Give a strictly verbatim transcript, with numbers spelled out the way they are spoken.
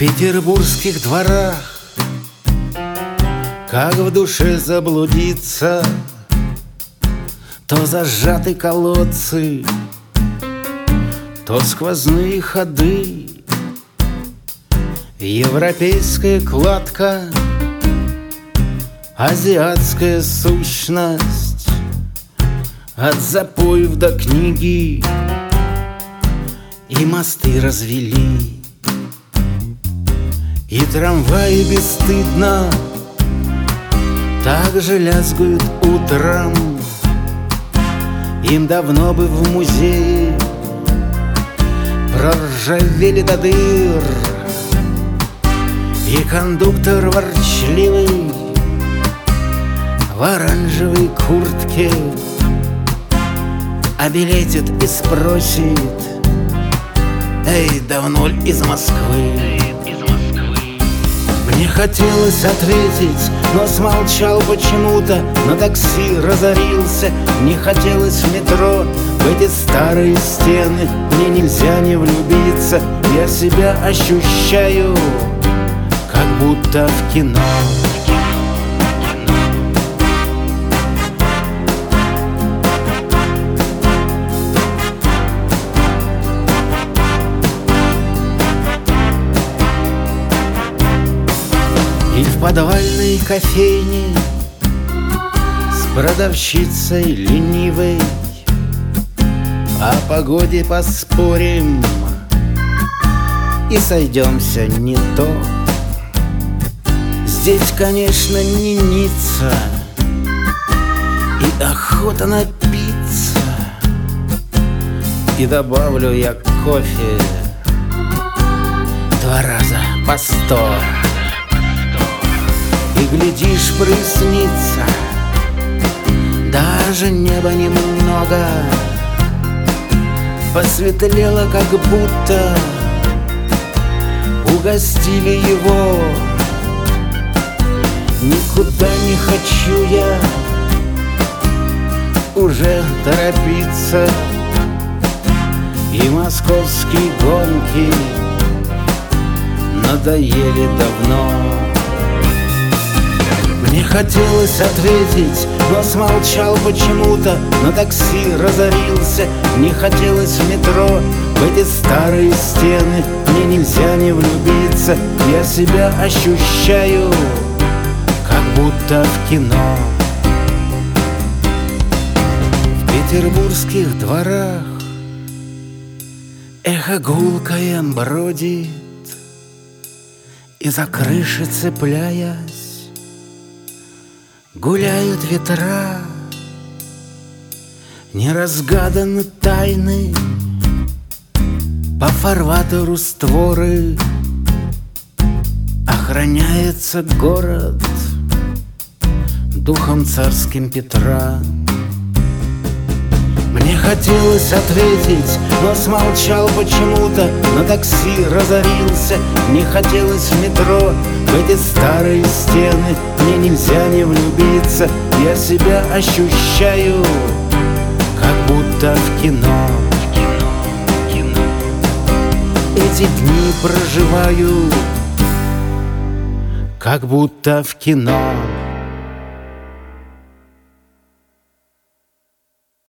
петербургских дворах, как в душе заблудиться, то зажаты колодцы, то сквозные ходы. Европейская кладка, азиатская сущность, от запоев до книги и мосты развели. И трамваи бесстыдно так же лязгают утром. Им давно бы в музее проржавели до дыр. И кондуктор ворчливый в оранжевой куртке обилетит и спросит: «Эй, давно ли из Москвы?» Мне хотелось ответить, но смолчал почему-то. На такси разорился, не хотелось в метро, в эти старые стены. Мне нельзя не влюбиться, я себя ощущаю, как будто в кино. И в подвальной кофейне с продавщицей ленивой о погоде поспорим и сойдемся не то. Здесь, конечно, не Ницца и охота напиться. И добавлю я кофе два раза по сто. И глядишь, прояснится даже небо немного, посветлело, как будто угостили его. Никуда не хочу я уже торопиться, и московские гонки надоели давно. Мне хотелось ответить, но смолчал почему-то. На такси разорился, не хотелось в метро, в эти старые стены. Мне нельзя не влюбиться, я себя ощущаю, как будто в кино. В петербургских дворах эхо гулкое бродит, и за крыши цепляясь гуляют ветра. Неразгаданы тайны, по фарватеру створы охраняется город духом царским Петра. Мне хотелось ответить, но смолчал почему-то. На такси разорился, не хотелось в метро, в эти старые стены. Мне нельзя не влюбиться, я себя ощущаю, как будто в кино. Эти дни проживаю, как будто в кино.